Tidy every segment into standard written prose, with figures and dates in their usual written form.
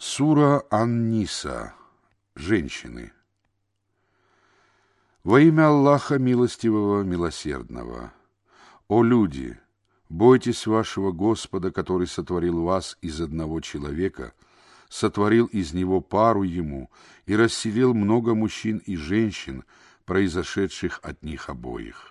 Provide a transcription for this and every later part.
Сура Ан-Ниса. Женщины. Во имя Аллаха Милостивого, Милосердного. О люди, бойтесь вашего Господа, который сотворил вас из одного человека, сотворил из него пару ему и расселил много мужчин и женщин, произошедших от них обоих.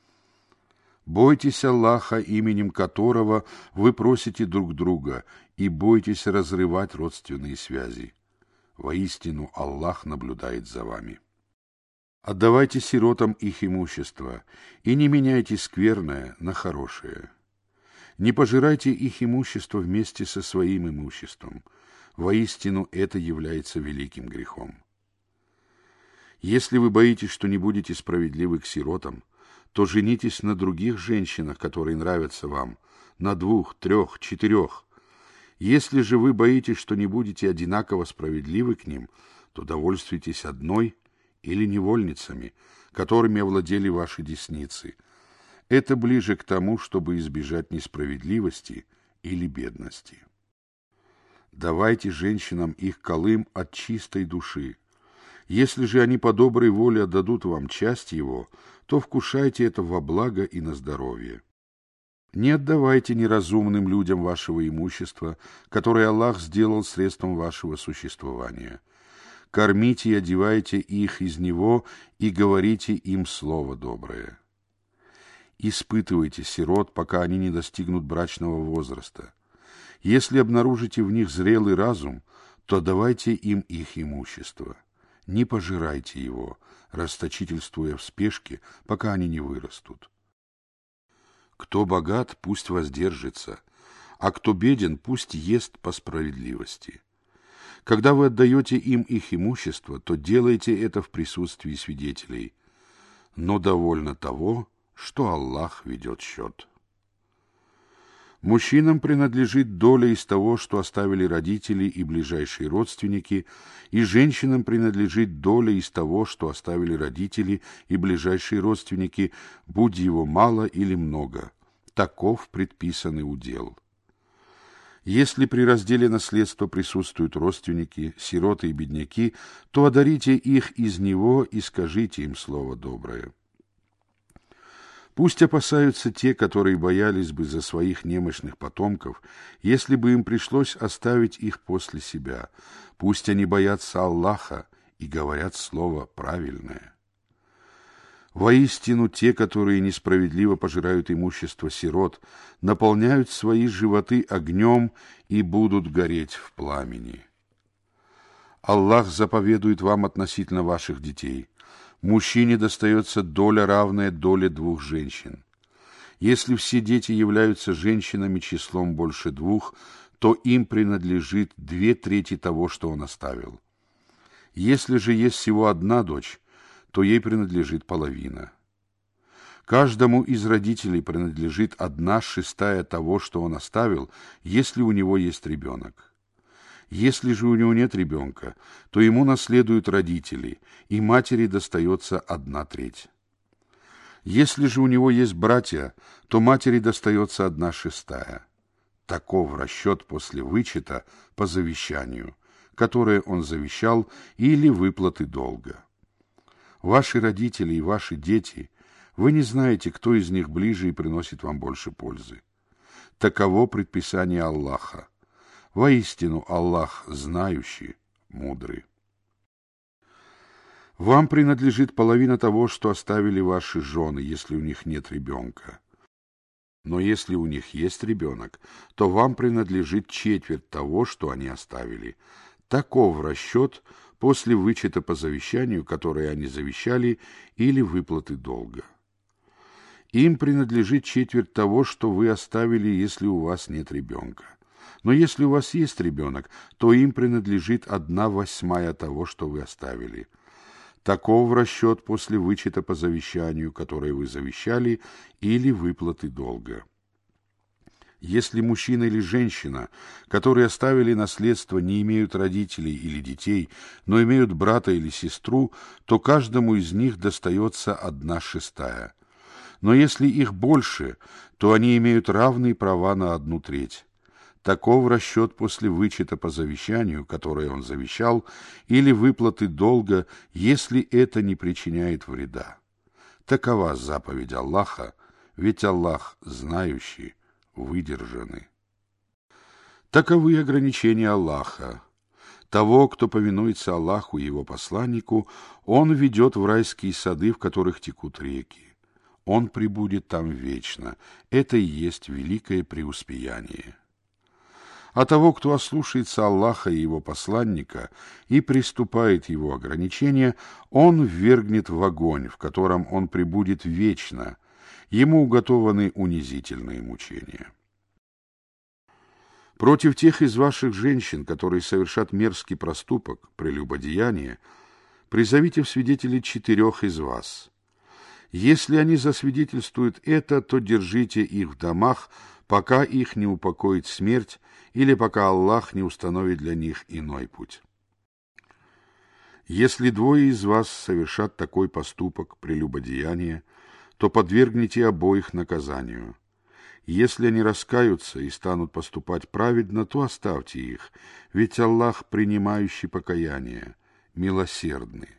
Бойтесь Аллаха, именем которого вы просите друг друга, и бойтесь разрывать родственные связи. Воистину Аллах наблюдает за вами. Отдавайте сиротам их имущество, и не меняйте скверное на хорошее. Не пожирайте их имущество вместе со своим имуществом. Воистину это является великим грехом. Если вы боитесь, что не будете справедливы к сиротам, то женитесь на других женщинах, которые нравятся вам, на 2, 3, 4. Если же вы боитесь, что не будете одинаково справедливы к ним, то довольствуйтесь одной или невольницами, которыми овладели ваши десницы. Это ближе к тому, чтобы избежать несправедливости или бедности. Давайте женщинам их калым от чистой души. Если же они по доброй воле отдадут вам часть его, то вкушайте это во благо и на здоровье. Не отдавайте неразумным людям вашего имущества, которое Аллах сделал средством вашего существования. Кормите и одевайте их из него и говорите им слово доброе. Испытывайте сирот, пока они не достигнут брачного возраста. Если обнаружите в них зрелый разум, то давайте им их имущество. Не пожирайте его, расточительствуя в спешке, пока они не вырастут. Кто богат, пусть воздержится, а кто беден, пусть ест по справедливости. Когда вы отдаете им их имущество, то делайте это в присутствии свидетелей, но довольно того, что Аллах ведет счет. Мужчинам принадлежит доля из того, что оставили родители и ближайшие родственники, и женщинам принадлежит доля из того, что оставили родители и ближайшие родственники, будь его мало или много. Таков предписанный удел. Если при разделе наследства присутствуют родственники, сироты и бедняки, то одарите их из него и скажите им слово доброе. Пусть опасаются те, которые боялись бы за своих немощных потомков, если бы им пришлось оставить их после себя. Пусть они боятся Аллаха и говорят слово правильное. Воистину, те, которые несправедливо пожирают имущество сирот, наполняют свои животы огнем и будут гореть в пламени. Аллах заповедует вам относительно ваших детей. Мужчине достается доля, равная доле 2 женщин. Если все дети являются женщинами числом больше 2, то им принадлежит 2/3 того, что он оставил. Если же есть всего 1 дочь, то ей принадлежит половина. Каждому из родителей принадлежит 1/6 того, что он оставил, если у него есть ребенок. Если же у него нет ребенка, то ему наследуют родители, и матери достается 1/3. Если же у него есть братья, то матери достается 1/6. Таков расчет после вычета по завещанию, которое он завещал, или выплаты долга. Ваши родители и ваши дети, вы не знаете, кто из них ближе и приносит вам больше пользы. Таково предписание Аллаха. Воистину Аллах знающий, мудрый. Вам принадлежит половина того, что оставили ваши жены, если у них нет ребенка. Но если у них есть ребенок, то вам принадлежит 1/4 того, что они оставили. Таков расчет после вычета по завещанию, которое они завещали, или выплаты долга. Им принадлежит 1/4 того, что вы оставили, если у вас нет ребенка. Но если у вас есть ребенок, то им принадлежит 1/8 того, что вы оставили. Таков расчет после вычета по завещанию, которое вы завещали, или выплаты долга. Если мужчина или женщина, которые оставили наследство, не имеют родителей или детей, но имеют брата или сестру, то каждому из них достается 1/6. Но если их больше, то они имеют равные права на 1/3. Таков расчет после вычета по завещанию, которое он завещал, или выплаты долга, если это не причиняет вреда. Такова заповедь Аллаха, ведь Аллах знающий, выдержанный. Таковы ограничения Аллаха. Того, кто повинуется Аллаху и его посланнику, он ведет в райские сады, в которых текут реки. Он пребудет там вечно. Это и есть великое преуспеяние. А того, кто ослушается Аллаха и его посланника и приступает его ограничения, он ввергнет в огонь, в котором он пребудет вечно. Ему уготованы унизительные мучения. Против тех из ваших женщин, которые совершат мерзкий проступок, прелюбодеяние, призовите в свидетели 4 из вас. Если они засвидетельствуют это, то держите их в домах, пока их не упокоит смерть или пока Аллах не установит для них иной путь. Если 2 из вас совершат такой поступок, прелюбодеяние, то подвергните обоих наказанию. Если они раскаются и станут поступать праведно, то оставьте их, ведь Аллах, принимающий покаяние, милосердный.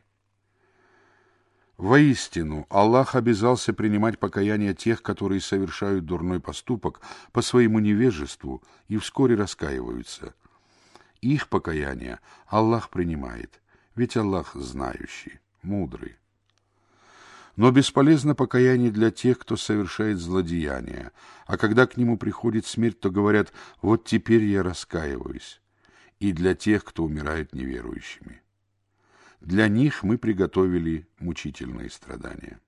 Воистину, Аллах обязался принимать покаяние тех, которые совершают дурной поступок по своему невежеству и вскоре раскаиваются. Их покаяние Аллах принимает, ведь Аллах знающий, мудрый. Но бесполезно покаяние для тех, кто совершает злодеяния, а когда к нему приходит смерть, то говорят: «Вот теперь я раскаиваюсь», и для тех, кто умирает неверующими. Для них мы приготовили мучительные страдания.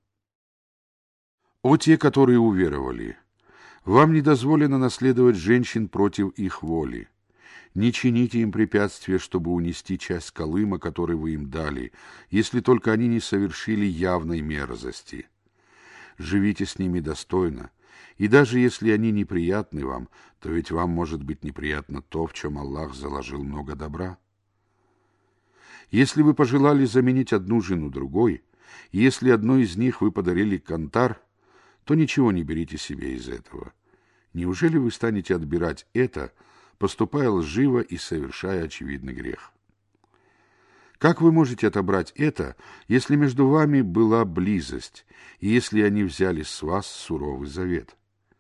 О те, которые уверовали! Вам не дозволено наследовать женщин против их воли. Не чините им препятствия, чтобы унести часть колыма, который вы им дали, если только они не совершили явной мерзости. Живите с ними достойно, и даже если они неприятны вам, то ведь вам может быть неприятно то, в чем Аллах заложил много добра. Если вы пожелали заменить одну жену другой, и если одной из них вы подарили кантар, то ничего не берите себе из этого. Неужели вы станете отбирать это, поступая лживо и совершая очевидный грех? Как вы можете отобрать это, если между вами была близость, и если они взяли с вас суровый завет?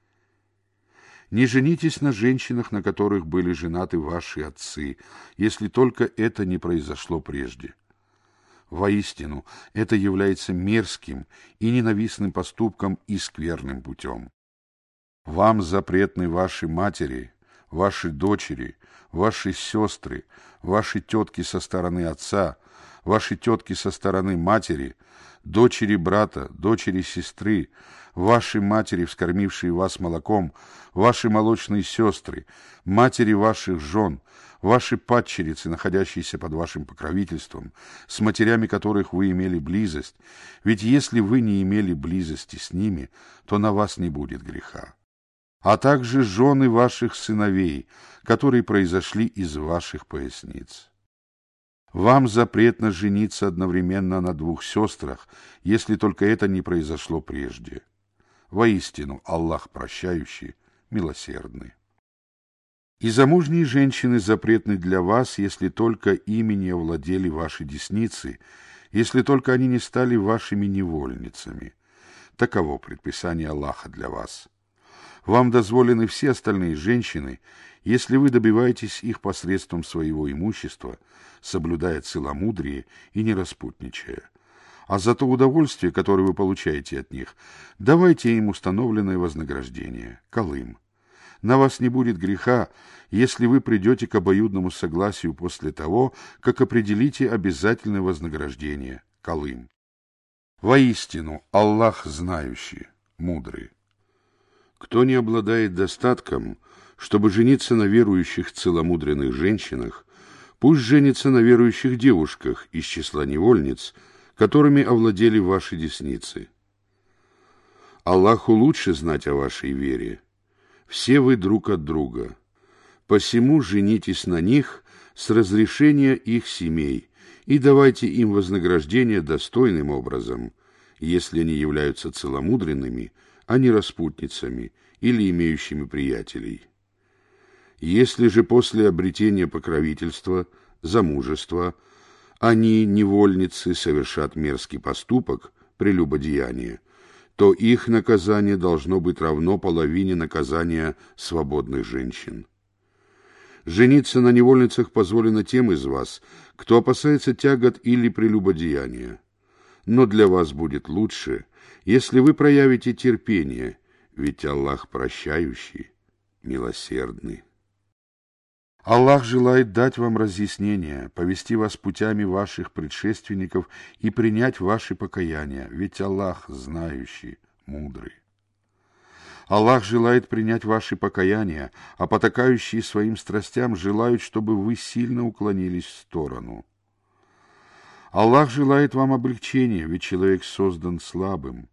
Не женитесь на женщинах, на которых были женаты ваши отцы, если только это не произошло прежде. Воистину, это является мерзким и ненавистным поступком и скверным путем. Вам запретны ваши матери, ваши дочери, ваши сестры, ваши тетки со стороны отца, ваши тетки со стороны матери, дочери брата, дочери сестры, ваши матери, вскормившие вас молоком, ваши молочные сестры, матери ваших жен, ваши падчерицы, находящиеся под вашим покровительством, с матерями которых вы имели близость, ведь если вы не имели близости с ними, то на вас не будет греха. А также жены ваших сыновей, которые произошли из ваших поясниц. Вам запретно жениться одновременно на 2 сестрах, если только это не произошло прежде. Воистину, Аллах прощающий, милосердный. И замужние женщины запретны для вас, если только ими не овладели ваши десницы, если только они не стали вашими невольницами. Таково предписание Аллаха для вас. Вам дозволены все остальные женщины, если вы добиваетесь их посредством своего имущества, соблюдая целомудрие и не распутничая. А за то удовольствие, которое вы получаете от них, давайте им установленное вознаграждение, калым. На вас не будет греха, если вы придете к обоюдному согласию после того, как определите обязательное вознаграждение, калым. Воистину, Аллах знающий, мудрый. Кто не обладает достатком, чтобы жениться на верующих целомудренных женщинах, пусть женится на верующих девушках из числа невольниц, которыми овладели ваши десницы. Аллаху лучше знать о вашей вере. Все вы друг от друга. Посему женитесь на них с разрешения их семей и давайте им вознаграждение достойным образом, если они являются целомудренными, а не распутницами или имеющими приятелей. Если же после обретения покровительства, замужества, они, невольницы, совершат мерзкий поступок, прелюбодеяние, то их наказание должно быть равно половине наказания свободных женщин. Жениться на невольницах позволено тем из вас, кто опасается тягот или прелюбодеяния. Но для вас будет лучше, если вы проявите терпение, ведь Аллах прощающий, милосердный. Аллах желает дать вам разъяснение, повести вас путями ваших предшественников и принять ваши покаяния, ведь Аллах знающий, мудрый. Аллах желает принять ваши покаяния, а потакающие своим страстям желают, чтобы вы сильно уклонились в сторону. Аллах желает вам облегчения, ведь человек создан слабым.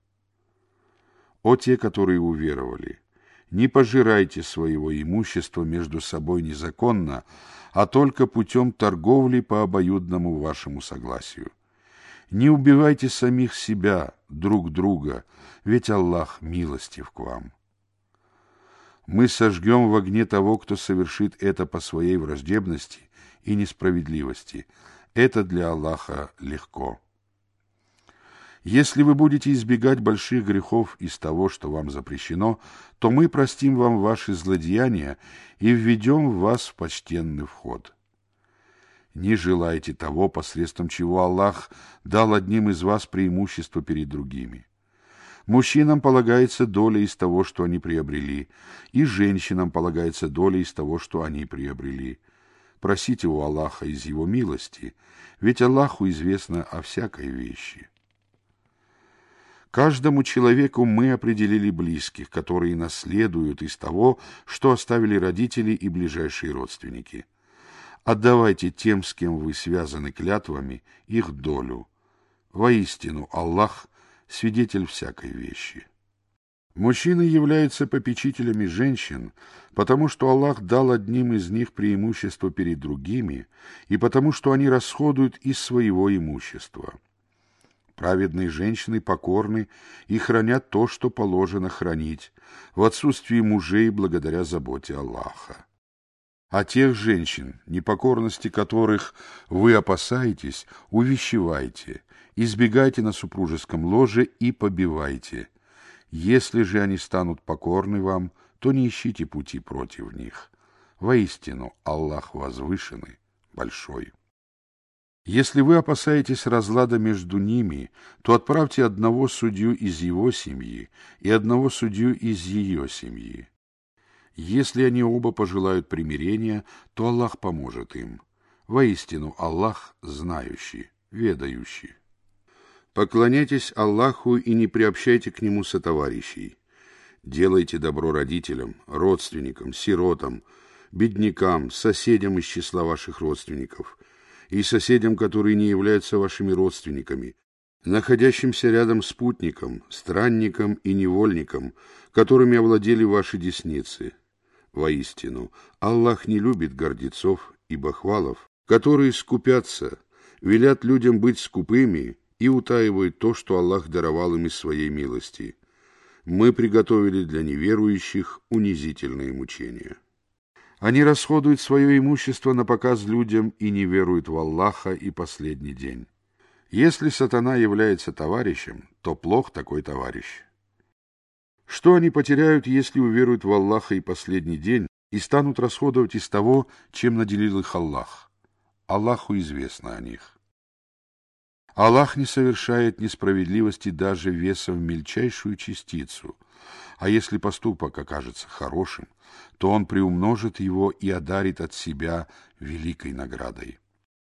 О те, которые уверовали! Не пожирайте своего имущества между собой незаконно, а только путем торговли по обоюдному вашему согласию. Не убивайте самих себя, друг друга, ведь Аллах милостив к вам. Мы сожгем в огне того, кто совершит это по своей враждебности и несправедливости. Это для Аллаха легко. Если вы будете избегать больших грехов из того, что вам запрещено, то мы простим вам ваши злодеяния и введем вас в почтенный вход. Не желайте того, посредством чего Аллах дал одним из вас преимущество перед другими. Мужчинам полагается доля из того, что они приобрели, и женщинам полагается доля из того, что они приобрели. Просите у Аллаха из Его милости, ведь Аллаху известно о всякой вещи. Каждому человеку мы определили близких, которые наследуют из того, что оставили родители и ближайшие родственники. Отдавайте тем, с кем вы связаны клятвами, их долю. Воистину, Аллах — свидетель всякой вещи. Мужчины являются попечителями женщин, потому что Аллах дал одним из них преимущество перед другими, и потому что они расходуют из своего имущества. Праведные женщины покорны и хранят то, что положено хранить, в отсутствии мужей благодаря заботе Аллаха. А тех женщин, непокорности которых вы опасаетесь, увещевайте, избегайте на супружеском ложе и побивайте. Если же они станут покорны вам, то не ищите пути против них. Воистину, Аллах возвышенный, большой. Если вы опасаетесь разлада между ними, то отправьте одного судью из его семьи и одного судью из ее семьи. Если они оба пожелают примирения, то Аллах поможет им. Воистину, Аллах знающий, ведающий. Поклоняйтесь Аллаху и не приобщайте к Нему сотоварищей. Делайте добро родителям, родственникам, сиротам, беднякам, соседям из числа ваших родственников и соседям, которые не являются вашими родственниками, находящимся рядом спутникам, странникам и невольникам, которыми овладели ваши десницы. Воистину, Аллах не любит гордецов и бахвалов, которые скупятся, велят людям быть скупыми и утаивают то, что Аллах даровал им из своей милости. Мы приготовили для неверующих унизительные мучения. Они расходуют свое имущество на показ людям и не веруют в Аллаха и последний день. Если сатана является товарищем, то плох такой товарищ. Что они потеряют, если уверуют в Аллаха и последний день и станут расходовать из того, чем наделил их Аллах? Аллаху известно о них. Аллах не совершает несправедливости даже весом в мельчайшую частицу, а если поступок окажется хорошим, то Он приумножит его и одарит от себя великой наградой.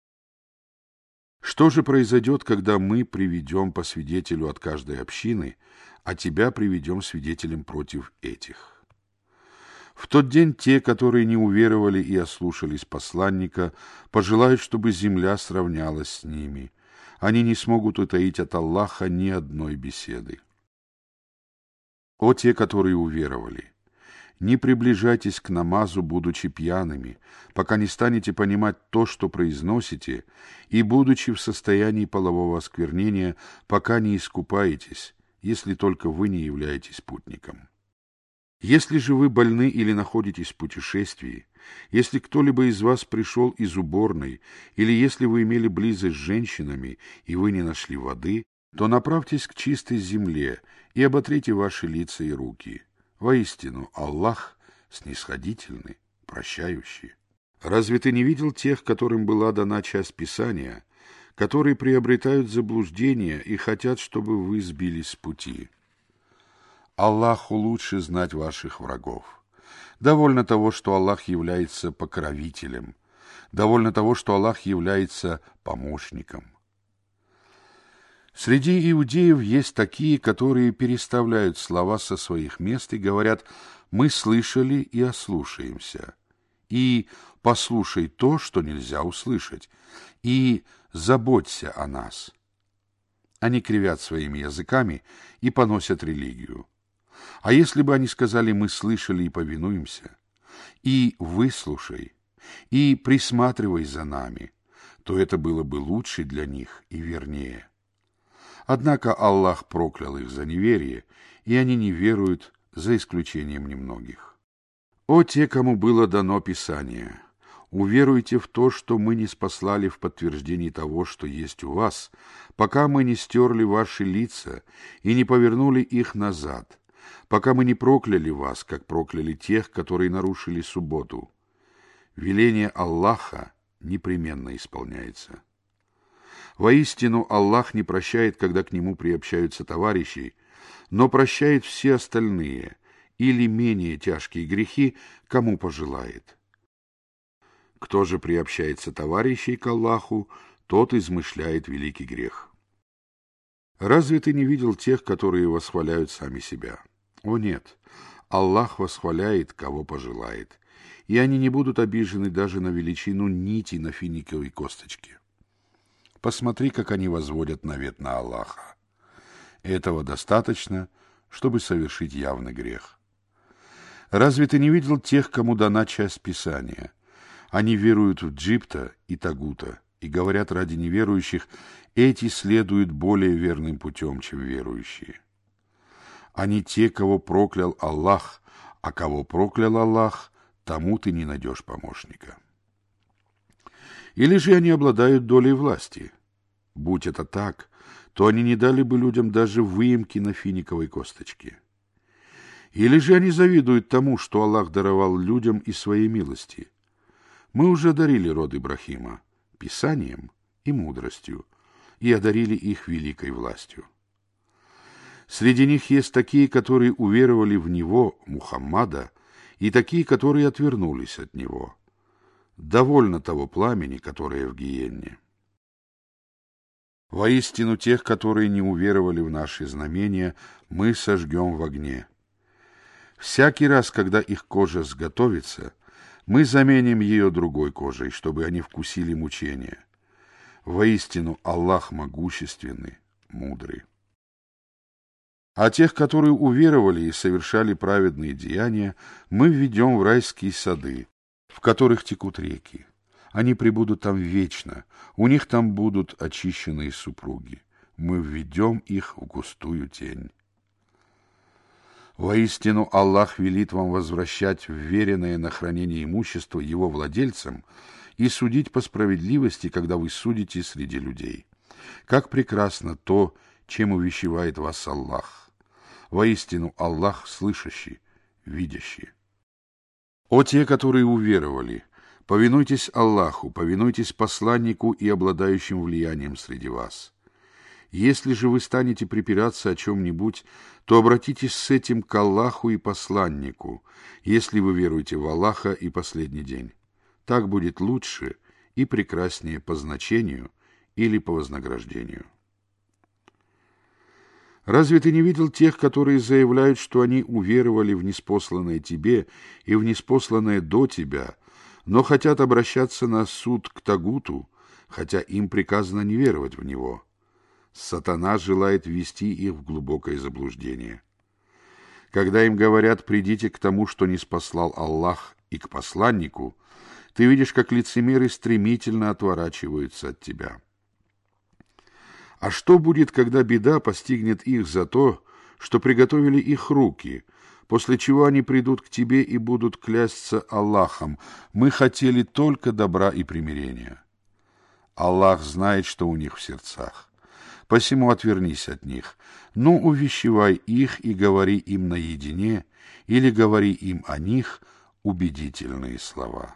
Что же произойдет, когда мы приведем по свидетелю от каждой общины, а тебя приведем свидетелем против этих? В тот день те, которые не уверовали и ослушались посланника, пожелают, чтобы земля сравнялась с ними. Они не смогут утаить от Аллаха ни одной беседы. О те, которые уверовали! Не приближайтесь к намазу, будучи пьяными, пока не станете понимать то, что произносите, и, будучи в состоянии полового осквернения, пока не искупаетесь, если только вы не являетесь путником. Если же вы больны или находитесь в путешествии, если кто-либо из вас пришел из уборной, или если вы имели близость с женщинами, и вы не нашли воды, то направьтесь к чистой земле и оботрите ваши лица и руки. Воистину, Аллах снисходительный, прощающий. Разве ты не видел тех, которым была дана часть Писания, которые приобретают заблуждение и хотят, чтобы вы сбились с пути? Аллаху лучше знать ваших врагов. Довольно того, что Аллах является покровителем. Довольно того, что Аллах является помощником. Среди иудеев есть такие, которые переставляют слова со своих мест и говорят: «Мы слышали и ослушаемся», и «послушай то, что нельзя услышать», и «заботься о нас». Они кривят своими языками и поносят религию. А если бы они сказали: «Мы слышали и повинуемся», и «выслушай», и «присматривай за нами», то это было бы лучше для них и вернее. Однако Аллах проклял их за неверие, и они не веруют, за исключением немногих. О те, кому было дано Писание! Уверуйте в то, что мы не спаслали в подтверждении того, что есть у вас, пока мы не стерли ваши лица и не повернули их назад, пока мы не прокляли вас, как прокляли тех, которые нарушили субботу. Веление Аллаха непременно исполняется. Воистину, Аллах не прощает, когда к Нему приобщаются товарищи, но прощает все остальные или менее тяжкие грехи, кому пожелает. Кто же приобщается товарищей к Аллаху, тот измышляет великий грех. Разве ты не видел тех, которые восхваляют сами себя? О нет, Аллах восхваляет, кого пожелает, и они не будут обижены даже на величину нити на финиковой косточке. Посмотри, как они возводят навет на Аллаха. Этого достаточно, чтобы совершить явный грех. Разве ты не видел тех, кому дана часть Писания? Они веруют в Джибта и Тагута и говорят ради неверующих: эти следуют более верным путем, чем верующие. Они те, кого проклял Аллах, а кого проклял Аллах, тому ты не найдешь помощника. Или же они обладают долей власти? Будь это так, то они не дали бы людям даже выемки на финиковой косточке. Или же они завидуют тому, что Аллах даровал людям из своей милости? Мы уже одарили род Ибрахима Писанием и мудростью, и одарили их великой властью. Среди них есть такие, которые уверовали в Него, Мухаммада, и такие, которые отвернулись от Него. Довольно того пламени, которое в гиенне. Воистину, тех, которые не уверовали в наши знамения, мы сожгем в огне. Всякий раз, когда их кожа сготовится, мы заменим ее другой кожей, чтобы они вкусили мучения. Воистину, Аллах могущественный, мудрый. А тех, которые уверовали и совершали праведные деяния, мы введем в райские сады, в которых текут реки. Они пребудут там вечно, у них там будут очищенные супруги. Мы введем их в густую тень. Воистину, Аллах велит вам возвращать вверенное на хранение имущество его владельцам и судить по справедливости, когда вы судите среди людей. Как прекрасно то, чем увещевает вас Аллах. Воистину, Аллах слышащий, видящий. О те, которые уверовали! Повинуйтесь Аллаху, повинуйтесь посланнику и обладающим влиянием среди вас. Если же вы станете припираться о чем-нибудь, то обратитесь с этим к Аллаху и посланнику, если вы веруете в Аллаха и последний день. Так будет лучше и прекраснее по значению или по вознаграждению. Разве ты не видел тех, которые заявляют, что они уверовали в ниспосланное тебе и в ниспосланное до тебя, но хотят обращаться на суд к Тагуту, хотя им приказано не веровать в него? Сатана желает ввести их в глубокое заблуждение. Когда им говорят: «Придите к тому, что ниспослал Аллах, и к посланнику», ты видишь, как лицемеры стремительно отворачиваются от тебя. А что будет, когда беда постигнет их за то, что приготовили их руки, после чего они придут к тебе и будут клясться Аллахом: мы хотели только добра и примирения. Аллах знает, что у них в сердцах. Посему отвернись от них, но увещевай их и говори им наедине, или говори им о них убедительные слова.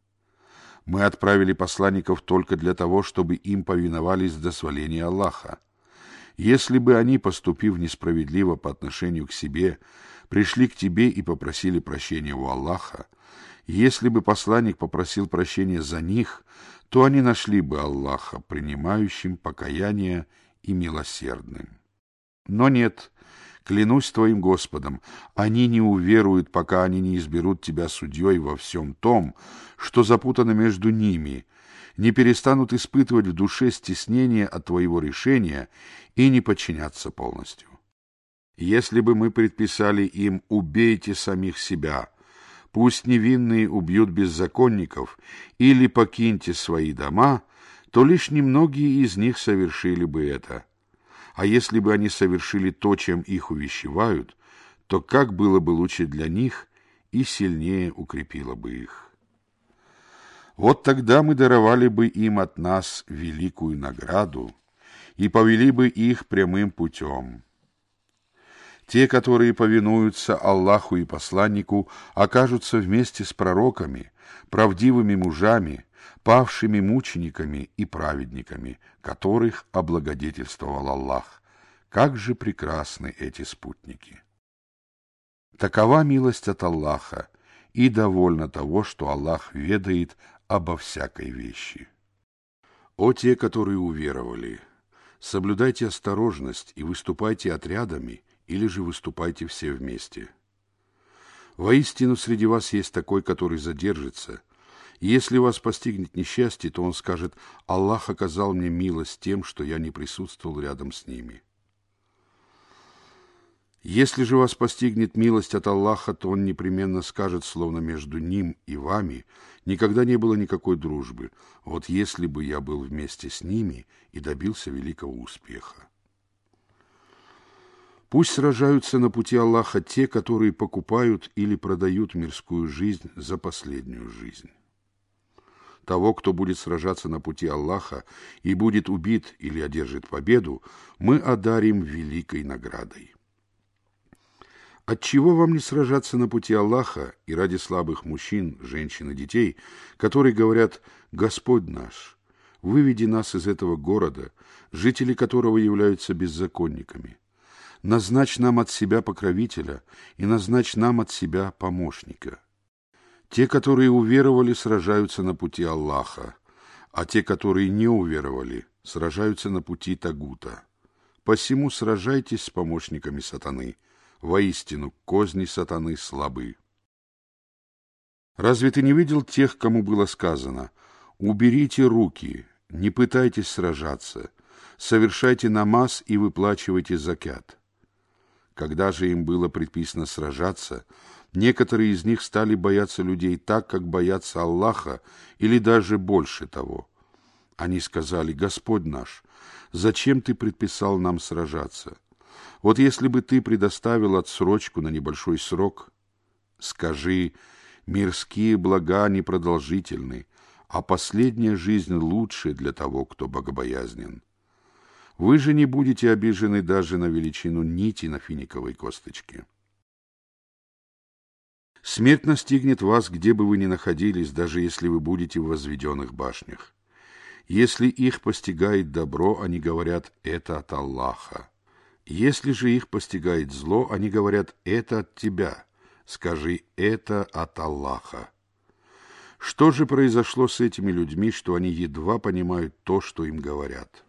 Мы отправили посланников только для того, чтобы им повиновались в дозволении Аллаха. Если бы они, поступив несправедливо по отношению к себе, пришли к тебе и попросили прощения у Аллаха, если бы посланник попросил прощения за них, то они нашли бы Аллаха принимающим покаяние и милосердным. Но нет, клянусь твоим Господом, они не уверуют, пока они не изберут тебя судьей во всем том, что запутано между ними, не перестанут испытывать в душе стеснение от твоего решения и не подчиняться полностью. Если бы мы предписали им: убейте самих себя, пусть невинные убьют беззаконников, или покиньте свои дома, то лишь немногие из них совершили бы это. А если бы они совершили то, чем их увещевают, то как было бы лучше для них и сильнее укрепило бы их. Вот тогда мы даровали бы им от нас великую награду и повели бы их прямым путем. Те, которые повинуются Аллаху и посланнику, окажутся вместе с пророками, правдивыми мужами, павшими мучениками и праведниками, которых облагодетельствовал Аллах. Как же прекрасны эти спутники! Такова милость от Аллаха, и довольно того, что Аллах ведает обо всякой вещи. О те, которые уверовали! Соблюдайте осторожность и выступайте отрядами, или же выступайте все вместе. Воистину, среди вас есть такой, который задержится, и если вас постигнет несчастье, то он скажет: Аллах оказал мне милость тем, что я не присутствовал рядом с ними. Если же вас постигнет милость от Аллаха, то он непременно скажет, словно между ним и вами никогда не было никакой дружбы: вот если бы я был вместе с ними и добился великого успеха. Пусть сражаются на пути Аллаха те, которые покупают или продают мирскую жизнь за последнюю жизнь. Того, кто будет сражаться на пути Аллаха и будет убит или одержит победу, мы одарим великой наградой. Отчего вам не сражаться на пути Аллаха и ради слабых мужчин, женщин и детей, которые говорят: Господь наш, выведи нас из этого города, жители которого являются беззаконниками. Назначь нам от себя покровителя и назначь нам от себя помощника. Те, которые уверовали, сражаются на пути Аллаха, а те, которые не уверовали, сражаются на пути Тагута. Посему сражайтесь с помощниками сатаны. Воистину, козни сатаны слабы. Разве ты не видел тех, кому было сказано: уберите руки, не пытайтесь сражаться, совершайте намаз и выплачивайте закят? Когда же им было предписано сражаться, некоторые из них стали бояться людей так, как боятся Аллаха, или даже больше того. Они сказали: Господь наш, зачем ты предписал нам сражаться? Вот если бы ты предоставил отсрочку на небольшой срок. Скажи: мирские блага непродолжительны, а последняя жизнь лучше для того, кто богобоязнен. Вы же не будете обижены даже на величину нити на финиковой косточке. Смерть настигнет вас, где бы вы ни находились, даже если вы будете в возведенных башнях. Если их постигает добро, они говорят: это от Аллаха. Если же их постигает зло, они говорят: это от тебя. Скажи: это от Аллаха. Что же произошло с этими людьми, что они едва понимают то, что им говорят?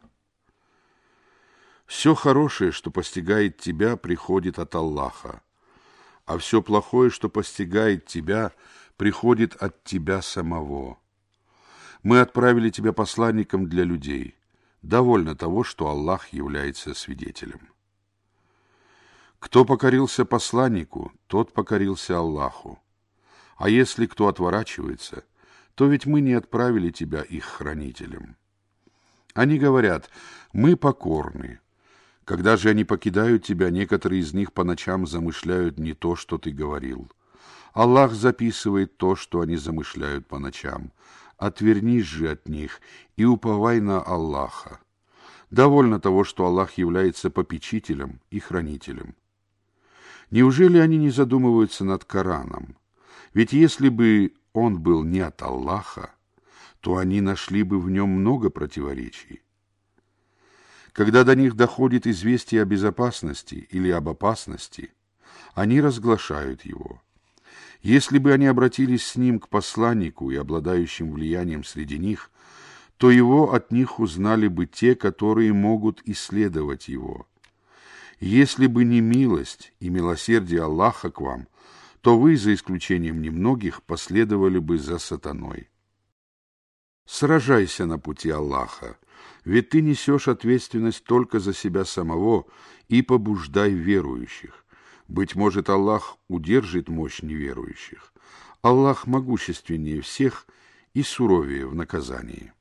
Все хорошее, что постигает тебя, приходит от Аллаха, а все плохое, что постигает тебя, приходит от тебя самого. Мы отправили тебя посланником для людей. Довольно того, что Аллах является свидетелем. Кто покорился посланнику, тот покорился Аллаху. А если кто отворачивается, то ведь мы не отправили тебя их хранителем. Они говорят: мы покорны. Когда же они покидают тебя, некоторые из них по ночам замышляют не то, что ты говорил. Аллах записывает то, что они замышляют по ночам. Отвернись же от них и уповай на Аллаха. Довольно того, что Аллах является попечителем и хранителем. Неужели они не задумываются над Кораном? Ведь если бы он был не от Аллаха, то они нашли бы в нем много противоречий. Когда до них доходит известие о безопасности или об опасности, они разглашают его. Если бы они обратились с ним к посланнику и обладающим влиянием среди них, то его от них узнали бы те, которые могут исследовать его. Если бы не милость и милосердие Аллаха к вам, то вы, за исключением немногих, последовали бы за сатаной. Сражайся на пути Аллаха, ведь ты несешь ответственность только за себя самого, и побуждай верующих. Быть может, Аллах удержит мощь неверующих. Аллах могущественнее всех и суровее в наказании.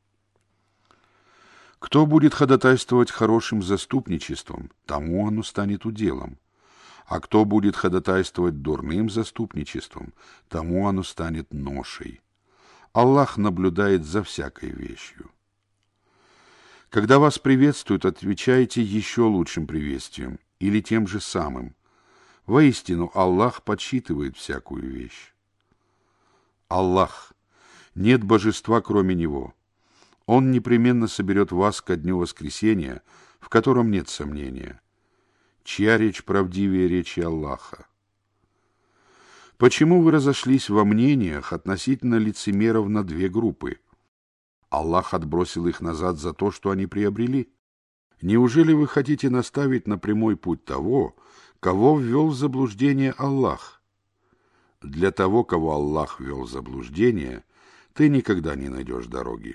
Кто будет ходатайствовать хорошим заступничеством, тому оно станет уделом. А кто будет ходатайствовать дурным заступничеством, тому оно станет ношей. Аллах наблюдает за всякой вещью. Когда вас приветствуют, отвечайте еще лучшим приветствием или тем же самым. Воистину, Аллах подсчитывает всякую вещь. Аллах, нет божества, кроме Него. Он непременно соберет вас ко дню воскресения, в котором нет сомнения. Чья речь правдивее речи Аллаха? Почему вы разошлись во мнениях относительно лицемеров на две группы? Аллах отбросил их назад за то, что они приобрели. Неужели вы хотите наставить на прямой путь того, кого ввел в заблуждение Аллах? Для того, кого Аллах ввел в заблуждение, ты никогда не найдешь дороги.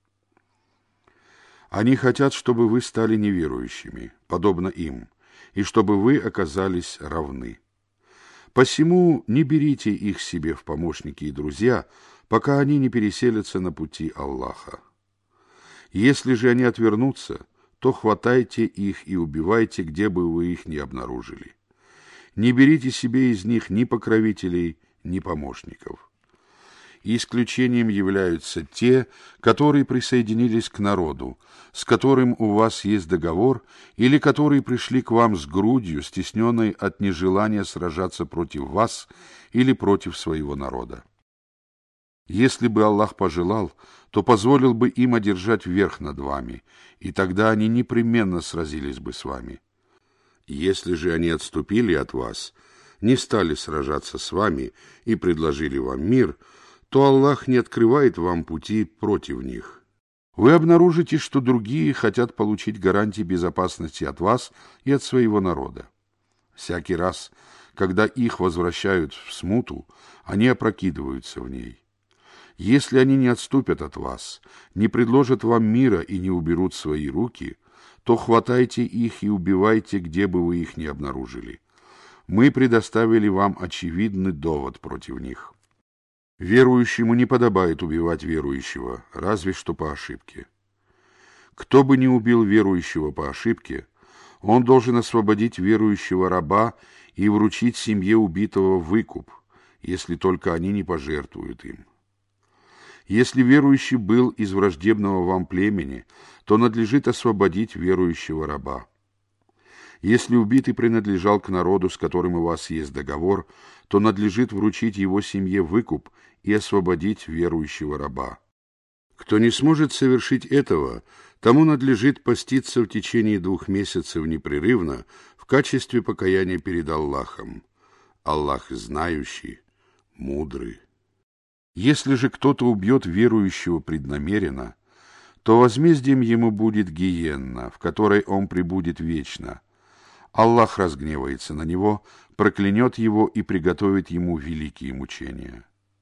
Они хотят, чтобы вы стали неверующими, подобно им, и чтобы вы оказались равны. Посему не берите их себе в помощники и друзья, пока они не переселятся на пути Аллаха. Если же они отвернутся, то хватайте их и убивайте, где бы вы их ни обнаружили. Не берите себе из них ни покровителей, ни помощников. Исключением являются те, которые присоединились к народу, с которым у вас есть договор, или которые пришли к вам с грудью, стесненной от нежелания сражаться против вас или против своего народа. Если бы Аллах пожелал, то позволил бы им одержать верх над вами, и тогда они непременно сразились бы с вами. Если же они отступили от вас, не стали сражаться с вами и предложили вам мир, то Аллах не открывает вам пути против них. Вы обнаружите, что другие хотят получить гарантии безопасности от вас и от своего народа. Всякий раз, когда их возвращают в смуту, они опрокидываются в ней. Если они не отступят от вас, не предложат вам мира и не уберут свои руки, то хватайте их и убивайте, где бы вы их ни обнаружили. Мы предоставили вам очевидный довод против них. Верующему не подобает убивать верующего, разве что по ошибке. Кто бы ни убил верующего по ошибке, он должен освободить верующего раба и вручить семье убитого выкуп, если только они не пожертвуют им. Если верующий был из враждебного вам племени, то надлежит освободить верующего раба. Если убитый принадлежал к народу, с которым у вас есть договор, то надлежит вручить его семье выкуп и освободить верующего раба. Кто не сможет совершить этого, тому надлежит поститься в течение 2 месяцев непрерывно в качестве покаяния перед Аллахом. Аллах знающий, мудрый. Если же кто-то убьет верующего преднамеренно, то возмездием ему будет гиенна, в которой он пребудет вечно. Аллах разгневается на него, проклянет его и приготовит ему великие мучения.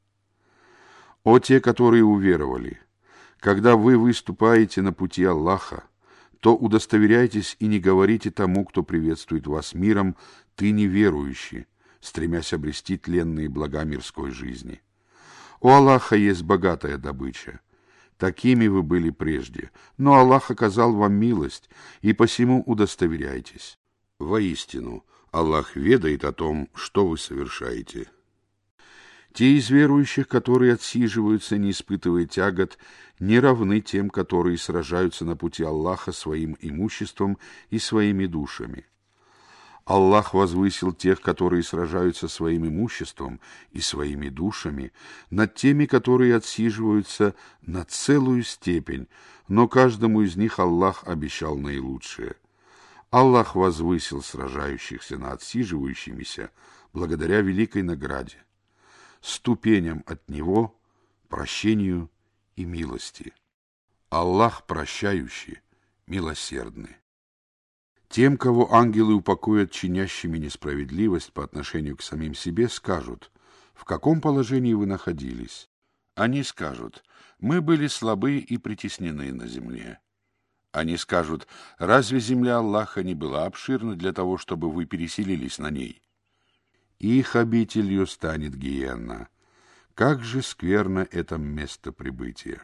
О те, которые уверовали! Когда вы выступаете на пути Аллаха, то удостоверяйтесь и не говорите тому, кто приветствует вас миром, «ты неверующий», стремясь обрести тленные блага мирской жизни. У Аллаха есть богатая добыча. Такими вы были прежде, но Аллах оказал вам милость, и посему удостоверяйтесь. Воистину, Аллах ведает о том, что вы совершаете. Те из верующих, которые отсиживаются, не испытывая тягот, не равны тем, которые сражаются на пути Аллаха своим имуществом и своими душами. Аллах возвысил тех, которые сражаются своим имуществом и своими душами, над теми, которые отсиживаются, на целую степень, но каждому из них Аллах обещал наилучшее. Аллах возвысил сражающихся над отсиживающимися благодаря великой награде, ступеням от Него, прощению и милости. Аллах прощающий, милосердный. Тем, кого ангелы упокоят чинящими несправедливость по отношению к самим себе, скажут: «В каком положении вы находились?» Они скажут: «Мы были слабы и притеснены на земле». Они скажут: «Разве земля Аллаха не была обширна для того, чтобы вы переселились на ней?» Их обителью станет гиенна. Как же скверно это место прибытия!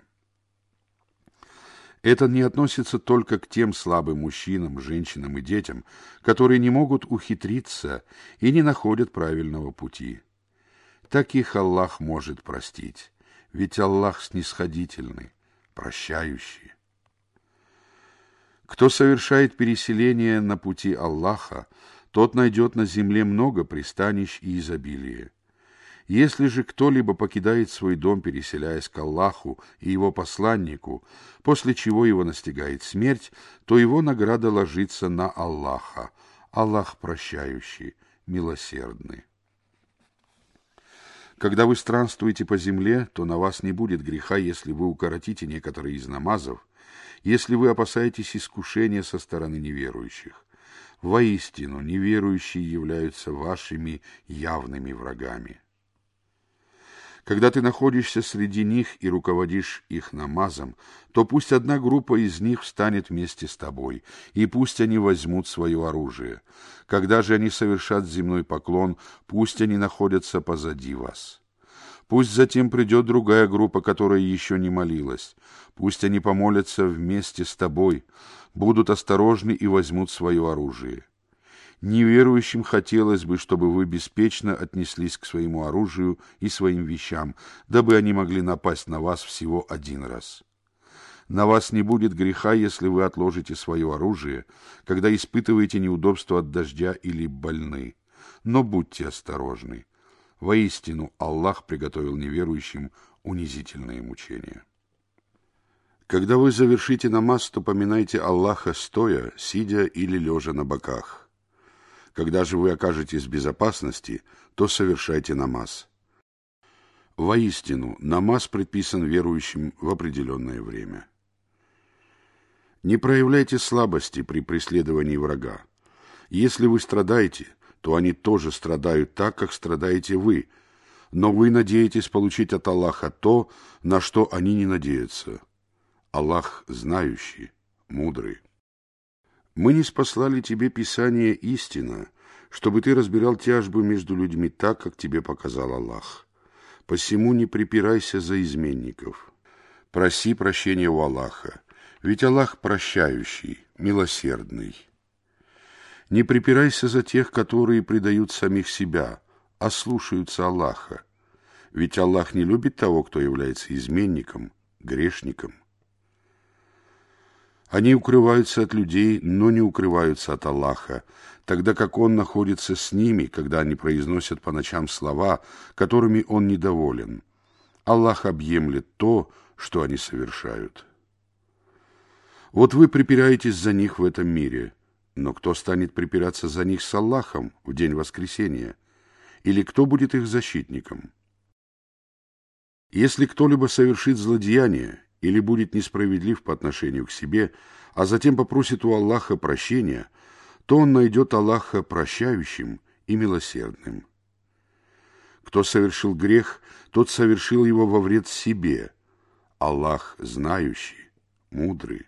Это не относится только к тем слабым мужчинам, женщинам и детям, которые не могут ухитриться и не находят правильного пути. Таких Аллах может простить, ведь Аллах снисходительный, прощающий. Кто совершает переселение на пути Аллаха, тот найдет на земле много пристанищ и изобилия. Если же кто-либо покидает свой дом, переселяясь к Аллаху и его посланнику, после чего его настигает смерть, то его награда ложится на Аллаха. Аллах прощающий, милосердный. Когда вы странствуете по земле, то на вас не будет греха, если вы укоротите некоторые из намазов, если вы опасаетесь искушения со стороны неверующих. Воистину, неверующие являются вашими явными врагами. Когда ты находишься среди них и руководишь их намазом, то пусть одна группа из них встанет вместе с тобой, и пусть они возьмут свое оружие. Когда же они совершат земной поклон, пусть они находятся позади вас. Пусть затем придет другая группа, которая еще не молилась. Пусть они помолятся вместе с тобой, будут осторожны и возьмут свое оружие. Неверующим хотелось бы, чтобы вы беспечно отнеслись к своему оружию и своим вещам, дабы они могли напасть на вас всего один раз. На вас не будет греха, если вы отложите свое оружие, когда испытываете неудобства от дождя или больны. Но будьте осторожны. Воистину, Аллах приготовил неверующим унизительные мучения. Когда вы завершите намаз, то поминайте Аллаха стоя, сидя или лежа на боках. Когда же вы окажетесь в безопасности, то совершайте намаз. Воистину, намаз предписан верующим в определенное время. Не проявляйте слабости при преследовании врага. Если вы страдаете, то они тоже страдают так, как страдаете вы, но вы надеетесь получить от Аллаха то, на что они не надеются. Аллах знающий, мудрый. Мы ниспослали тебе Писание истина, чтобы ты разбирал тяжбы между людьми так, как тебе показал Аллах. Посему не припирайся за изменников. Проси прощения у Аллаха, ведь Аллах прощающий, милосердный. Не припирайся за тех, которые предают самих себя, а слушаются Аллаха, ведь Аллах не любит того, кто является изменником, грешником. Они укрываются от людей, но не укрываются от Аллаха, тогда как Он находится с ними, когда они произносят по ночам слова, которыми Он недоволен. Аллах объемлет то, что они совершают. Вот вы припираетесь за них в этом мире, но кто станет припираться за них с Аллахом в день воскресения? Или кто будет их защитником? Если кто-либо совершит злодеяние или будет несправедлив по отношению к себе, а затем попросит у Аллаха прощения, то он найдет Аллаха прощающим и милосердным. Кто совершил грех, тот совершил его во вред себе. Аллах знающий, мудрый.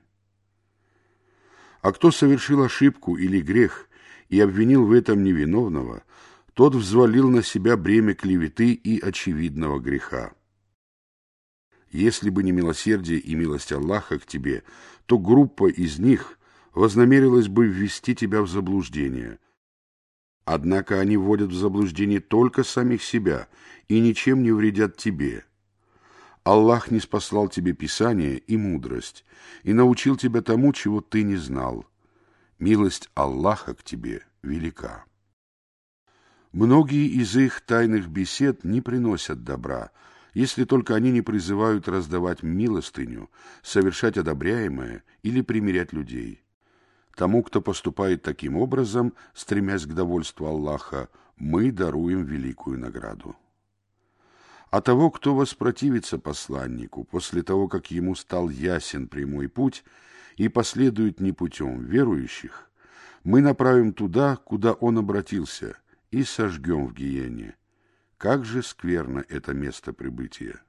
А кто совершил ошибку или грех и обвинил в этом невиновного, тот взвалил на себя бремя клеветы и очевидного греха. Если бы не милосердие и милость Аллаха к тебе, то группа из них вознамерилась бы ввести тебя в заблуждение. Однако они вводят в заблуждение только самих себя и ничем не вредят тебе. Аллах ниспослал тебе Писание и мудрость, и научил тебя тому, чего ты не знал. Милость Аллаха к тебе велика. Многие из их тайных бесед не приносят добра, если только они не призывают раздавать милостыню, совершать одобряемое или примирять людей. Тому, кто поступает таким образом, стремясь к довольству Аллаха, мы даруем великую награду. А того, кто воспротивится посланнику после того, как ему стал ясен прямой путь и последует не путем верующих, мы направим туда, куда он обратился, и сожгем в гиене. Как же скверно это место прибытия!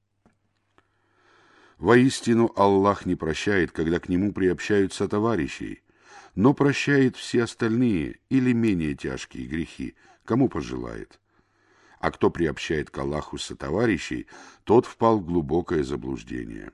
Воистину, Аллах не прощает, когда к нему приобщаются товарищи, но прощает все остальные или менее тяжкие грехи, кому пожелает. А кто приобщает к Аллаху сотоварищей, тот впал в глубокое заблуждение.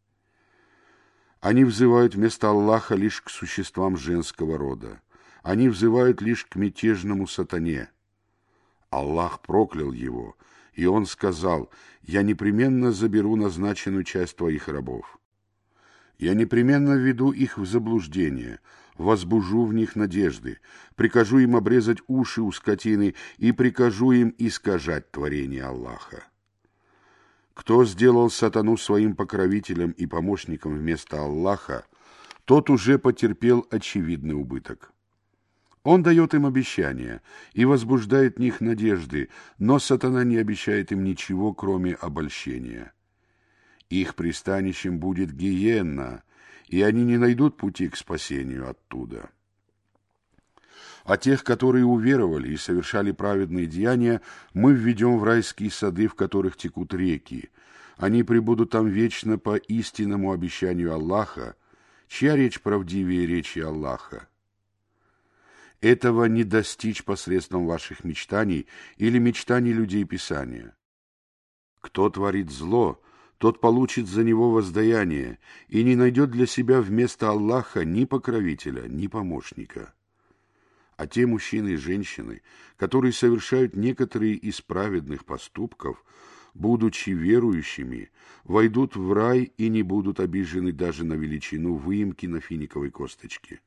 Они взывают вместо Аллаха лишь к существам женского рода. Они взывают лишь к мятежному сатане. Аллах проклял его, и он сказал: «Я непременно заберу назначенную часть твоих рабов. Я непременно введу их в заблуждение, возбужу в них надежды, прикажу им обрезать уши у скотины и прикажу им искажать творение Аллаха». Кто сделал сатану своим покровителем и помощником вместо Аллаха, тот уже потерпел очевидный убыток. Он дает им обещания и возбуждает в них надежды, но сатана не обещает им ничего, кроме обольщения. Их пристанищем будет гиенна, и они не найдут пути к спасению оттуда. А тех, которые уверовали и совершали праведные деяния, мы введем в райские сады, в которых текут реки. Они пребудут там вечно по истинному обещанию Аллаха, чья речь правдивее речи Аллаха. Этого не достичь посредством ваших мечтаний или мечтаний людей Писания. Кто творит зло, тот получит за него воздаяние и не найдет для себя вместо Аллаха ни покровителя, ни помощника. А те мужчины и женщины, которые совершают некоторые из праведных поступков, будучи верующими, войдут в рай и не будут обижены даже на величину выемки на финиковой косточке.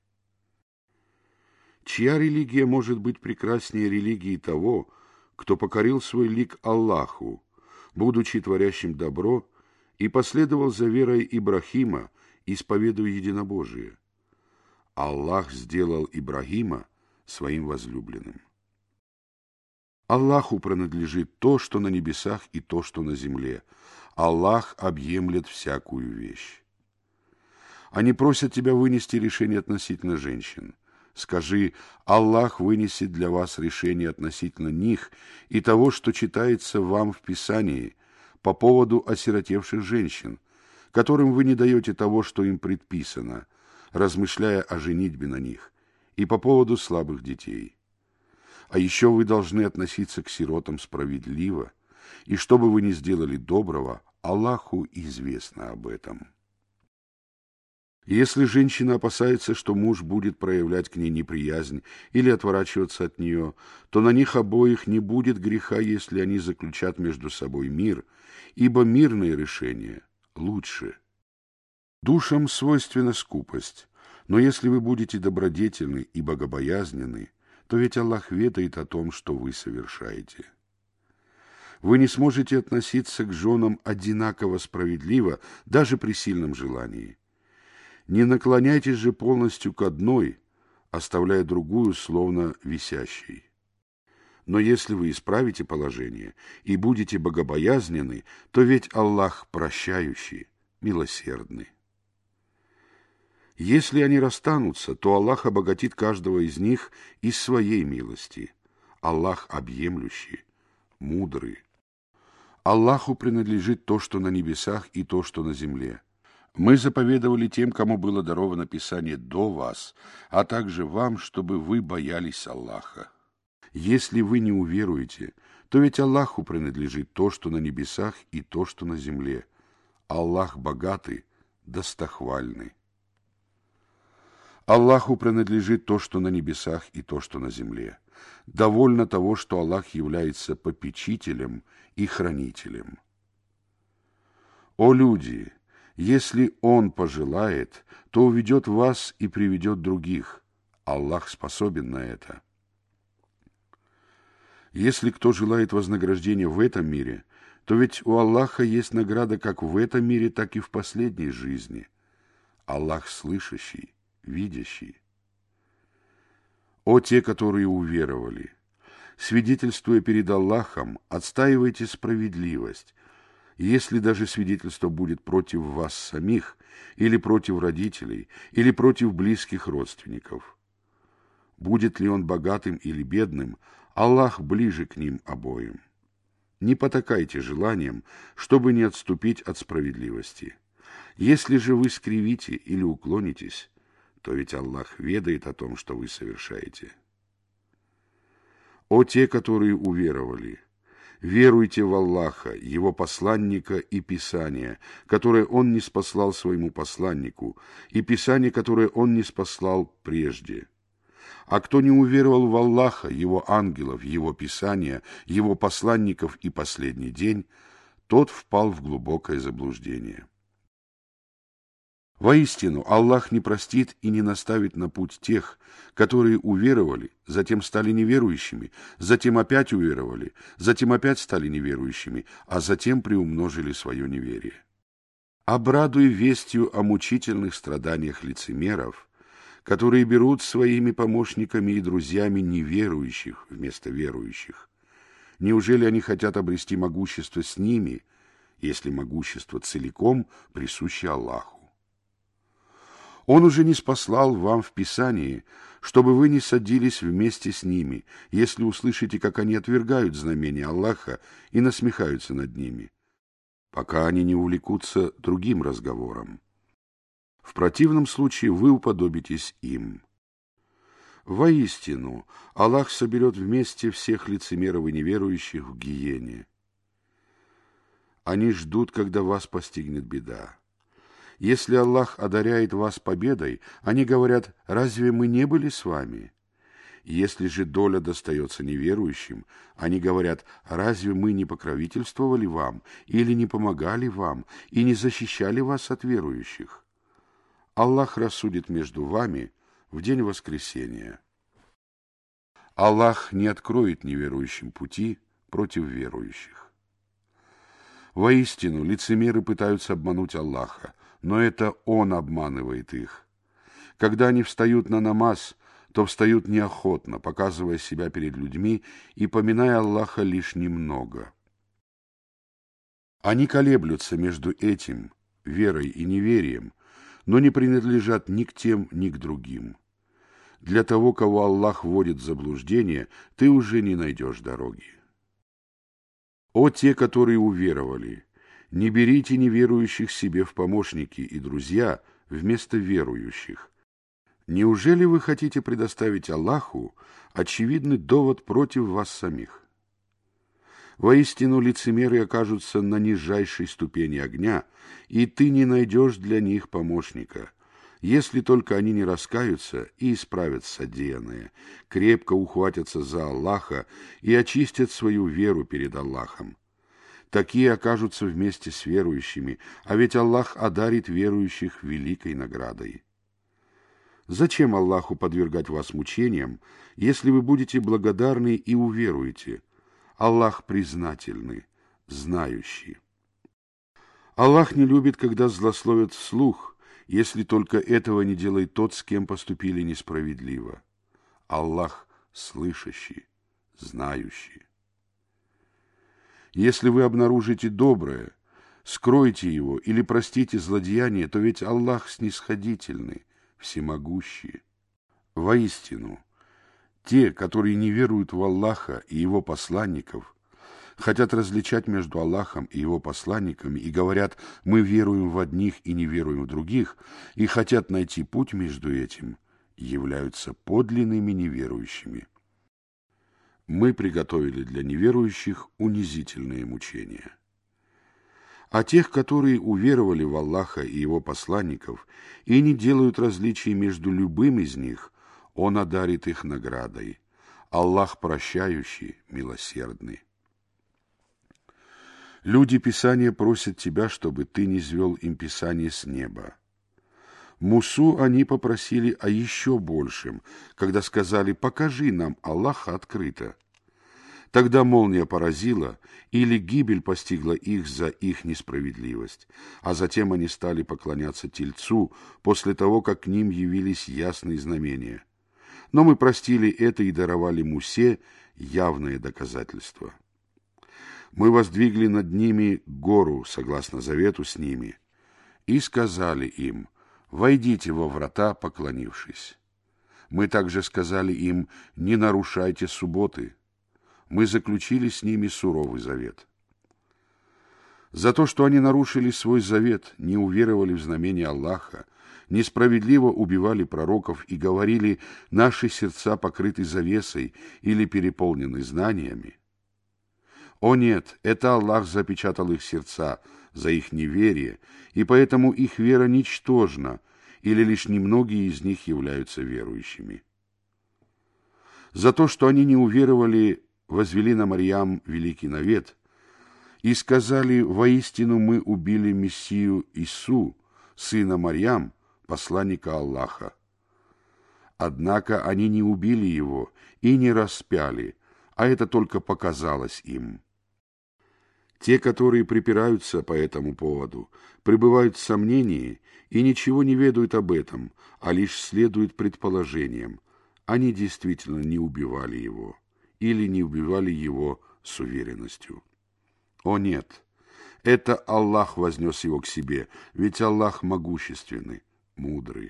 Чья религия может быть прекраснее религии того, кто покорил свой лик Аллаху, будучи творящим добро, и последовал за верой Ибрахима, исповедуя единобожие? Аллах сделал Ибрахима своим возлюбленным. Аллаху принадлежит то, что на небесах, и то, что на земле. Аллах объемлет всякую вещь. Они просят тебя вынести решение относительно женщин. Скажи: Аллах вынесет для вас решение относительно них и того, что читается вам в Писании по поводу осиротевших женщин, которым вы не даете того, что им предписано, размышляя о женитьбе на них, и по поводу слабых детей. А еще вы должны относиться к сиротам справедливо, и что бы вы ни сделали доброго, Аллаху известно об этом. Если женщина опасается, что муж будет проявлять к ней неприязнь или отворачиваться от нее, то на них обоих не будет греха, если они заключат между собой мир, ибо мирное решение лучше. Душам свойственна скупость, но если вы будете добродетельны и богобоязненны, то ведь Аллах ведает о том, что вы совершаете. Вы не сможете относиться к женам одинаково справедливо, даже при сильном желании. Не наклоняйтесь же полностью к одной, оставляя другую словно висящей. Но если вы исправите положение и будете богобоязненны, то ведь Аллах прощающий, милосердный. Если они расстанутся, то Аллах обогатит каждого из них из своей милости. Аллах объемлющий, мудрый. Аллаху принадлежит то, что на небесах, и то, что на земле. Мы заповедовали тем, кому было даровано Писание до вас, а также вам, чтобы вы боялись Аллаха. Если вы не уверуете, то ведь Аллаху принадлежит то, что на небесах, и то, что на земле. Аллах богатый, достохвальный. Аллаху принадлежит то, что на небесах, и то, что на земле. Довольно того, что Аллах является попечителем и хранителем. О люди! Если Он пожелает, то уведет вас и приведет других. Аллах способен на это. Если кто желает вознаграждения в этом мире, то ведь у Аллаха есть награда как в этом мире, так и в последней жизни. Аллах слышащий, видящий. О те, которые уверовали! Свидетельствуя перед Аллахом, отстаивайте справедливость. Если даже свидетельство будет против вас самих, или против родителей, или против близких родственников. Будет ли он богатым или бедным, Аллах ближе к ним обоим. Не потакайте желанием, чтобы не отступить от справедливости. Если же вы скривите или уклонитесь, то ведь Аллах ведает о том, что вы совершаете. О те, которые уверовали! Веруйте в Аллаха, Его посланника и Писание, которое Он ниспослал своему посланнику, и Писание, которое Он ниспослал прежде. А кто не уверовал в Аллаха, Его ангелов, Его Писания, Его посланников и последний день, тот впал в глубокое заблуждение. Воистину, Аллах не простит и не наставит на путь тех, которые уверовали, затем стали неверующими, затем опять уверовали, затем опять стали неверующими, а затем приумножили свое неверие. Обрадуй вестью о мучительных страданиях лицемеров, которые берут своими помощниками и друзьями неверующих вместо верующих. Неужели они хотят обрести могущество с ними, если могущество целиком присуще Аллаху? Он уже ниспослал вам в Писании, чтобы вы не садились вместе с ними, если услышите, как они отвергают знамения Аллаха и насмехаются над ними, пока они не увлекутся другим разговором. В противном случае вы уподобитесь им. Воистину, Аллах соберет вместе всех лицемеров и неверующих в гиене. Они ждут, когда вас постигнет беда. Если Аллах одаряет вас победой, они говорят: «Разве мы не были с вами?» Если же доля достается неверующим, они говорят: «Разве мы не покровительствовали вам, или не помогали вам, и не защищали вас от верующих?» Аллах рассудит между вами в день воскресения. Аллах не откроет неверующим пути против верующих. Воистину, лицемеры пытаются обмануть Аллаха, но это Он обманывает их. Когда они встают на намаз, то встают неохотно, показывая себя перед людьми и поминая Аллаха лишь немного. Они колеблются между этим, верой и неверием, но не принадлежат ни к тем, ни к другим. Для того, кого Аллах вводит в заблуждение, ты уже не найдешь дороги. О те, которые уверовали! Не берите неверующих себе в помощники и друзья вместо верующих. Неужели вы хотите предоставить Аллаху очевидный довод против вас самих? Воистину, лицемеры окажутся на нижайшей ступени огня, и ты не найдешь для них помощника, если только они не раскаются и исправят содеянное, крепко ухватятся за Аллаха и очистят свою веру перед Аллахом. Такие окажутся вместе с верующими, а ведь Аллах одарит верующих великой наградой. Зачем Аллаху подвергать вас мучениям, если вы будете благодарны и уверуете? Аллах признательный, знающий. Аллах не любит, когда злословят вслух, если только этого не делает тот, с кем поступили несправедливо. Аллах слышащий, знающий. Если вы обнаружите доброе, скройте его или простите злодеяние, то ведь Аллах снисходительный, всемогущий. Воистину, те, которые не веруют в Аллаха и Его посланников, хотят различать между Аллахом и Его посланниками и говорят: «Мы веруем в одних и не веруем в других», и хотят найти путь между этим, являются подлинными неверующими. Мы приготовили для неверующих унизительные мучения. А тех, которые уверовали в Аллаха и Его посланников и не делают различий между любым из них, Он одарит их наградой. Аллах прощающий, милосердный. Люди Писания просят тебя, чтобы ты низвел им Писание с неба. Мусу они попросили о еще большем, когда сказали: «Покажи нам Аллаха открыто». Тогда молния поразила, или гибель постигла их за их несправедливость, а затем они стали поклоняться Тельцу после того, как к ним явились ясные знамения. Но мы простили это и даровали Мусе явное доказательство. Мы воздвигли над ними гору, согласно завету с ними, и сказали им: «Войдите во врата, поклонившись». Мы также сказали им: «Не нарушайте субботы». Мы заключили с ними суровый завет. За то, что они нарушили свой завет, не уверовали в знамения Аллаха, несправедливо убивали пророков и говорили: «Наши сердца покрыты завесой» или переполнены знаниями. О нет, это Аллах запечатал их сердца за их неверие, и поэтому их вера ничтожна, или лишь немногие из них являются верующими. За то, что они не уверовали, возвели на Марьям великий навет и сказали: «Воистину мы убили Мессию Ису, сына Марьям, посланника Аллаха». Однако они не убили его и не распяли, а это только показалось им. Те, которые припираются по этому поводу, пребывают в сомнении и ничего не ведают об этом, а лишь следуют предположениям. Они действительно не убивали его или не убивали его с уверенностью. О нет, это Аллах вознес его к себе, ведь Аллах могущественный, мудрый.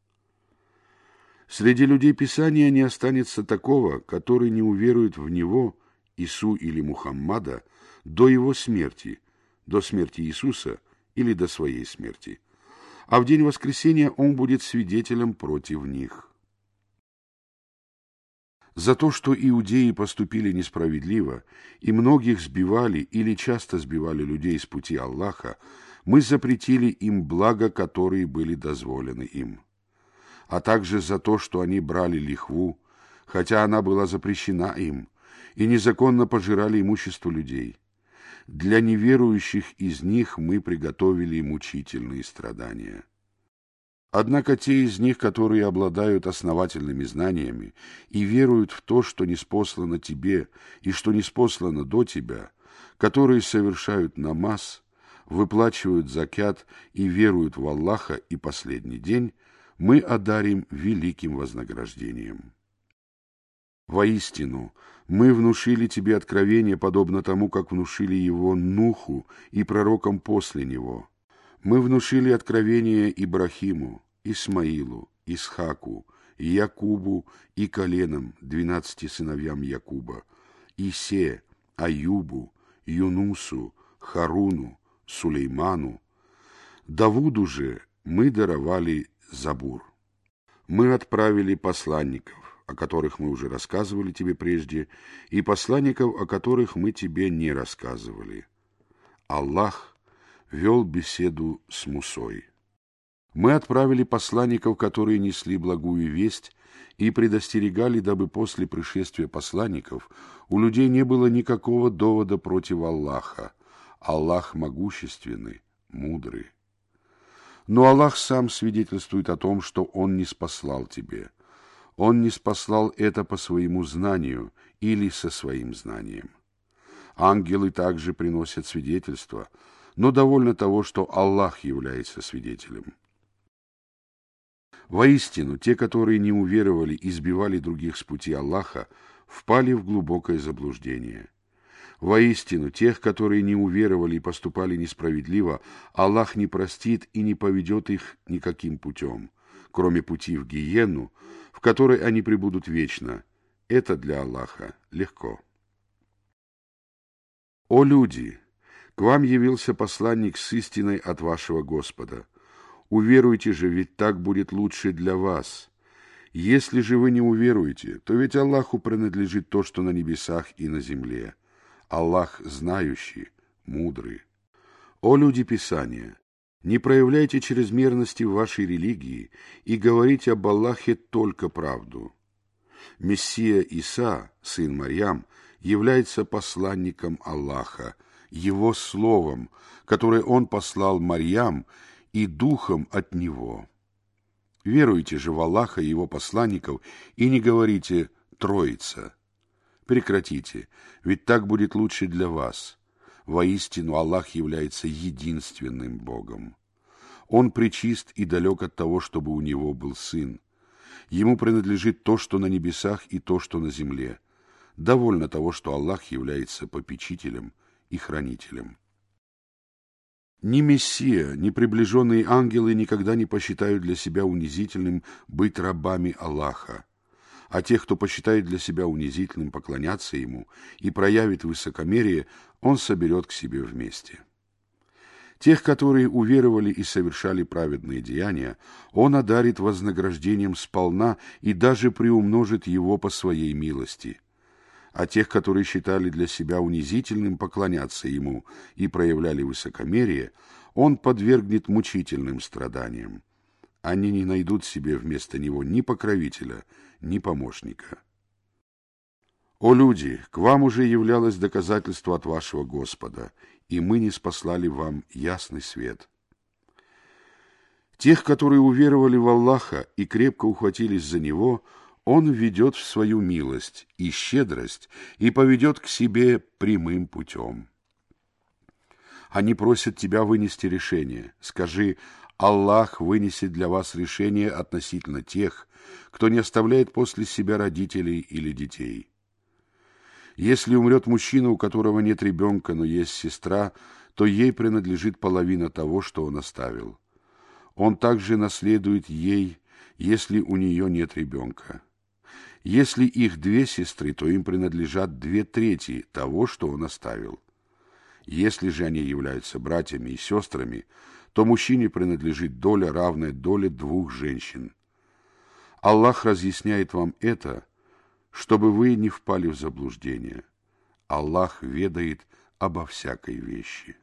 Среди людей Писания не останется такого, который не уверует в него, Ису или Мухаммада, до его смерти, до смерти Иисуса или до своей смерти. А в день воскресения он будет свидетелем против них. За то, что иудеи поступили несправедливо и многих сбивали или часто сбивали людей с пути Аллаха, мы запретили им блага, которые были дозволены им. А также за то, что они брали лихву, хотя она была запрещена им, и незаконно пожирали имущество людей. Для неверующих из них мы приготовили мучительные страдания. Однако те из них, которые обладают основательными знаниями и веруют в то, что ниспослано тебе и что ниспослано до тебя, которые совершают намаз, выплачивают закят и веруют в Аллаха и последний день, мы одарим великим вознаграждением. Воистину, мы внушили тебе откровение, подобно тому, как внушили его Нуху и пророкам после него. Мы внушили откровение Ибрахиму, Исмаилу, Исхаку, Якубу и коленам, 12 сыновьям Якуба, Исе, Аюбу, Юнусу, Харуну, Сулейману. Давуду же мы даровали Забур. Мы отправили посланников, о которых мы уже рассказывали тебе прежде, и посланников, о которых мы тебе не рассказывали. Аллах вел беседу с Мусой. Мы отправили посланников, которые несли благую весть и предостерегали, дабы после пришествия посланников у людей не было никакого довода против Аллаха. Аллах могущественный, мудрый. Но Аллах сам свидетельствует о том, что Он не спаслал тебе. Он не спаслал это по своему знанию или со своим знанием. Ангелы также приносят свидетельство, но довольно того, что Аллах является свидетелем. Воистину, те, которые не уверовали и сбивали других с пути Аллаха, впали в глубокое заблуждение. Воистину, тех, которые не уверовали и поступали несправедливо, Аллах не простит и не поведет их никаким путем, кроме пути в гиенну, в которой они пребудут вечно. Это для Аллаха легко. О люди! К вам явился посланник с истиной от вашего Господа. Уверуйте же, ведь так будет лучше для вас. Если же вы не уверуете, то ведь Аллаху принадлежит то, что на небесах и на земле. Аллах знающий, мудрый. О люди Писания! Не проявляйте чрезмерности в вашей религии и говорите об Аллахе только правду. Мессия Иса, сын Марьям, является посланником Аллаха, Его словом, которое Он послал Марьям, и духом от Него. Веруйте же в Аллаха и Его посланников и не говорите «Троица». Прекратите, ведь так будет лучше для вас. Воистину Аллах является единственным Богом. Он пречист и далек от того, чтобы у Него был сын. Ему принадлежит то, что на небесах, и то, что на земле. Довольно того, что Аллах является попечителем и хранителем. Ни Мессия, ни приближенные ангелы никогда не посчитают для себя унизительным быть рабами Аллаха, а тех, кто посчитает для себя унизительным поклоняться Ему и проявит высокомерие, Он соберет к себе вместе. Тех, которые уверовали и совершали праведные деяния, Он одарит вознаграждением сполна и даже приумножит его по Своей милости. А тех, которые считали для себя унизительным поклоняться Ему и проявляли высокомерие, Он подвергнет мучительным страданиям. Они не найдут себе вместо Него ни покровителя, ни помощника. О люди, к вам уже являлось доказательство от вашего Господа, и мы ниспослали вам ясный свет. Тех, которые уверовали в Аллаха и крепко ухватились за Него, Он введет в свою милость и щедрость и поведет к себе прямым путем. Они просят тебя вынести решение. Скажи: Аллах вынесет для вас решение относительно тех, кто не оставляет после себя родителей или детей. Если умрет мужчина, у которого нет ребенка, но есть сестра, то ей принадлежит половина того, что он оставил. Он также наследует ей, если у нее нет ребенка. Если их две сестры, то им принадлежат 2/3 того, что он оставил. Если же они являются братьями и сестрами, то мужчине принадлежит доля, равная доле 2 женщин. Аллах разъясняет вам это, чтобы вы не впали в заблуждение. Аллах ведает обо всякой вещи.